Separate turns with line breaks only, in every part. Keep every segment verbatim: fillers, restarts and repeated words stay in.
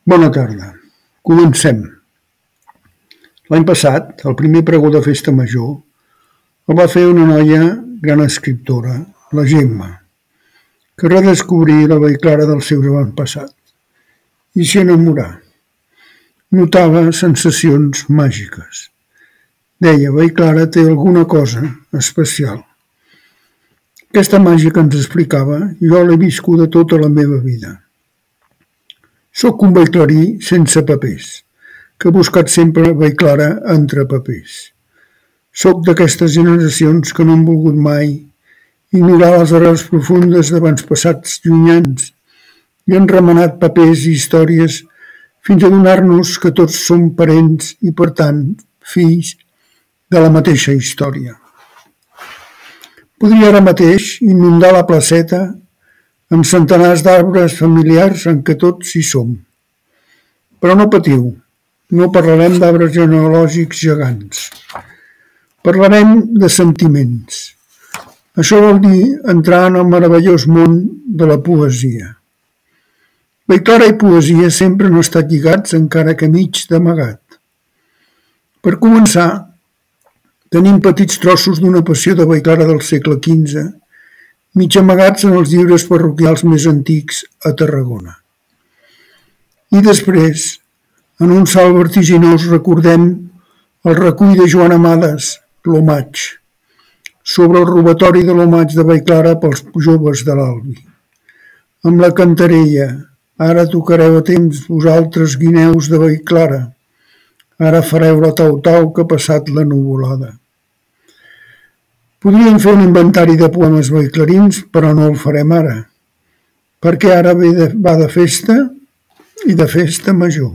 Bona tarda. Comencem. L'any passat, el primer pregó de festa major, el va fer una noia gran escriptora, la Gemma, que redescobrí la Vallclara dels seus avantpassats i s'hi enamorà. Notava sensacions màgiques. Deia, Vallclara té alguna cosa especial. Aquesta màgia que ens explicava jo l'he viscuda tota la meva vida. Soc un vallclarí sense papers, que ha buscat sempre Vallclara entre papers. Soc d'aquestes generacions que no han volgut mai ignorar les arrels profundes d'avantpassats llunyans i han remenat papers i històries fins a donar-nos que tots som parents i, per tant, fills de la mateixa història. Podria ara mateix inundar la placeta amb centenars d'arbres familiars en què tots hi som. Però no patiu, no parlarem d'arbres genealògics gegants. Parlarem de sentiments. Això vol dir entrar en el meravellós món de la poesia. Vallclara i poesia sempre han estat lligats, encara que mig d'amagat. Per començar, tenim petits trossos d'una passió de Vallclara del segle quinze, mig amagats en els llibres parroquials més antics a Tarragona. I després, en un salt vertiginós, recordem el recull de Joan Amades, l'Homatge, sobre el robatori de l'Homatge de Vallclara pels joves de l'Albi. Amb la cantarella, ara tocareu a temps vosaltres guineus de Vallclara, ara fareu la tau-tau que ha passat la nuvolada. Podríem fer un inventari de poemes vallclarins, però no el farem ara, perquè ara va de festa i de festa major.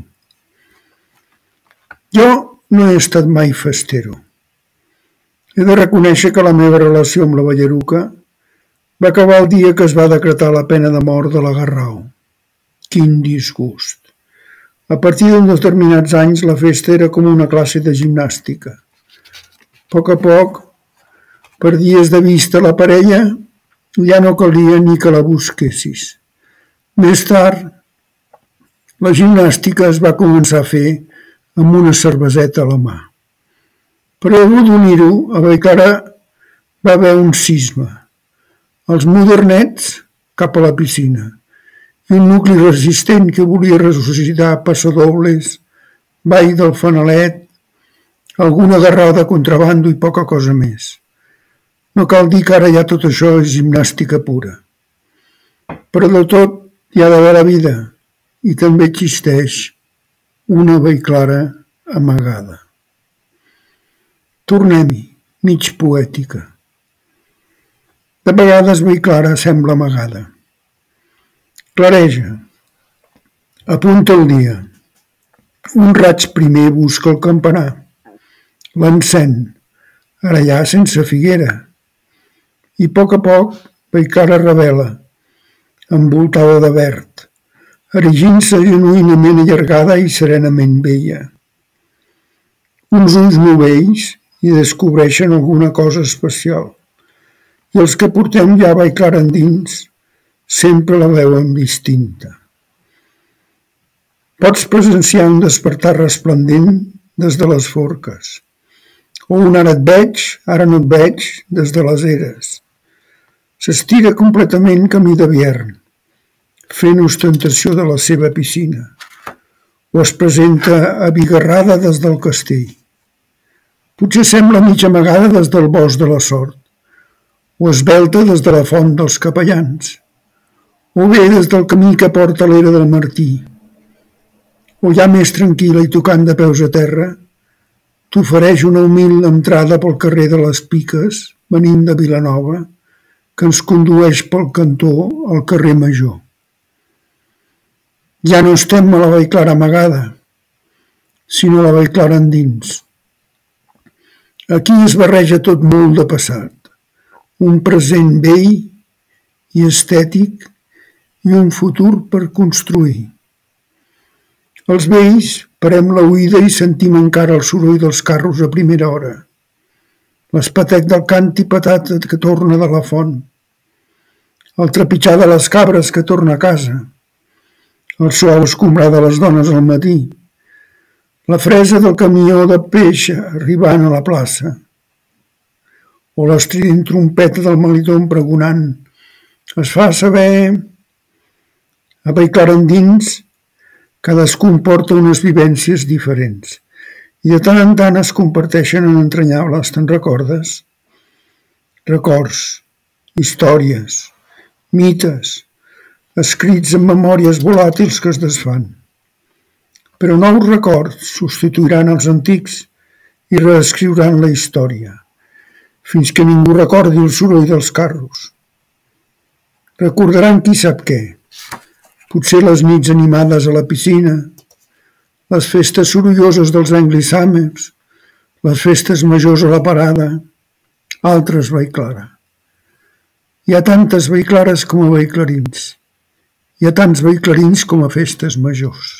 Jo no he estat mai festero. He de reconèixer que la meva relació amb la Ballaruca va acabar el dia que es va decretar la pena de mort de la Garrau. Quin disgust. A partir d'uns determinats anys la festa era com una classe de gimnàstica. A poc a poc, perdies de vista la parella, ja no calia ni que la busquessis. Més tard, la gimnàstica es va començar a fer amb una cerveseta a la mà. Però a d'unir-ho, a Vallclara va haver un cisma. Els modernets cap a la piscina i un nucli resistent que volia ressuscitar passadobles, ball del fanalet, alguna garrada contrabando i poca cosa més. No cal dir que ara ja tot això és gimnàstica pura. Però de tot hi ha d'haver la vida i també existeix una Vallclara amagada. Tornem-hi, mig poètica. De vegades Vallclara sembla amagada. Clareja. Apunta el dia. Un raig primer busca el campanar. L'encén, ara ja sense figuera. I a poc a poc Vallclara revela, envoltada de verd, erigint-se genuïnament allargada i serenament vella. Uns ulls novells i descobreixen alguna cosa especial. I els que portem ja Vallclara endins sempre la veuen distinta. Pots presenciar un despertar resplendent des de les forques, o un ara et veig, ara no et veig des de les eres. S'estira completament camí de Viern, fent ostentació de la seva piscina, o es presenta abigarrada des del castell. Potser sembla mig amagada des del bosc de la Sort, o esbelta des de la font dels capellans, o bé des del camí que porta a l'era del Martí, o ja més tranquil·la i tocant de peus a terra, t'ofereix una humil entrada pel carrer de les Piques, venint de Vilanova, que ens condueix pel cantó al carrer Major. Ja no estem a la Vallclara amagada, sinó a la Vallclara endins. Aquí es barreja tot molt de passat, un present vell i estètic i un futur per construir. Els vells parem la oïda i sentim encara el soroll dels carros a primera hora, l'espetec del cant i patata que torna de la font, el trepitjar de les cabres que torna a casa, el suau escombrar de les dones al matí, la fresa del camió de peix arribant a la plaça, o l'estrident trompeta del melitó pregonant es fa saber. A Vallclara endins, cadascun porta unes vivències diferents i de tant en tant es comparteixen en entranyables, te'n recordes? Records, històries, mites, escrits en memòries volàtils que es desfan. Però nous records substituiran els antics i reescriuran la història, fins que ningú recordi el soroll dels carros. Recordaran qui sap què, potser les nits animades a la piscina, les festes sorolloses dels Anglès Summers, les festes majors a la parada, altres Vallclara. Hi ha tantes Vallclares com a vallclarins. Hi ha tants vallclarins com a festes majors.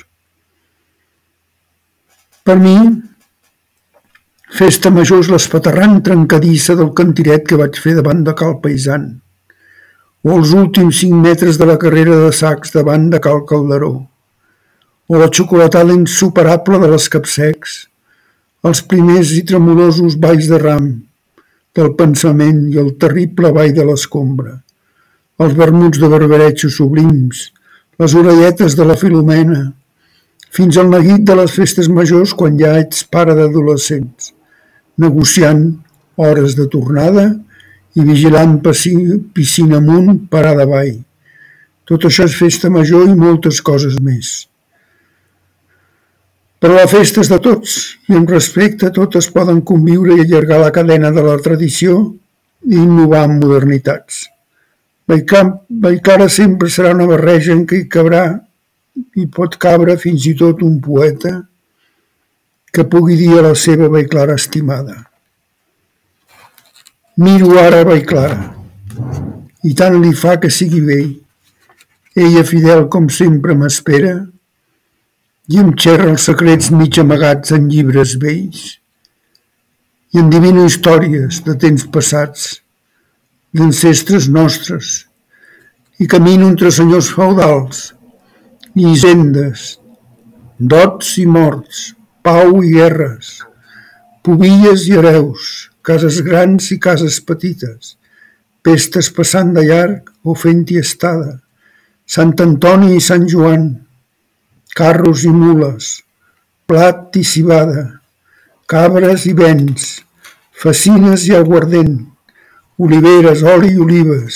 Per mi, festa major és l'espaterrant trencadissa del cantiret que vaig fer davant de Cal Paisant, o els últims cinc metres de la carrera de sacs davant de Cal Calderó, o la xocolatada insuperable de les Capsecs, els primers i tremolosos balls de ram del pensament i el terrible ball de l'escombra, els vermuts de barbaretxos sublims, les orelletes de la Filomena, fins al neguit de les festes majors quan ja ets pare d'adolescents, negociant hores de tornada i vigilant piscina amunt, parada avall. Tot això és festa major i moltes coses més. Però la festa és de tots, i amb respecte totes poden conviure i allargar la cadena de la tradició i innovar amb modernitats. Vallclara sempre serà una barreja en què hi cabrà i pot cabre fins i tot un poeta que pugui dir a la seva Vallclara estimada: miro ara Vallclara, i tant li fa que sigui vell. Ella fidel com sempre m'espera i em xerra els secrets mig amagats en llibres vells. I endevino històries de temps passats, d'ancestres nostres, i camino entre senyors feudals i hisendes, dots i morts, pau i guerres, pobilles i hereus, cases grans i cases petites, pestes passant de llarg o fent-hi estada, Sant Antoni i Sant Joan, carros i mules, blat i civada, cabres i bens, facines i aiguardent, oliveres, oli i olives,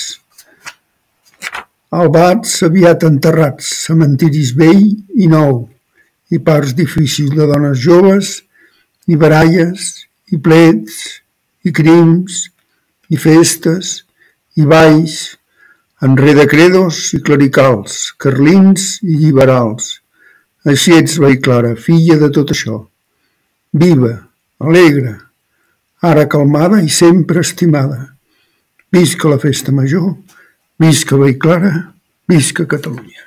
albats aviat enterrats, cementiris vell i nou, i parts difícils de dones joves, i baralles, i plets, i crims, i festes, i balls, enrere credos i clericals, carlins i liberals. Així ets, Vallclara, filla de tot això. Viva, alegre, ara calmada i sempre estimada. Visca la festa major, visca Vallclara, visca Catalunya.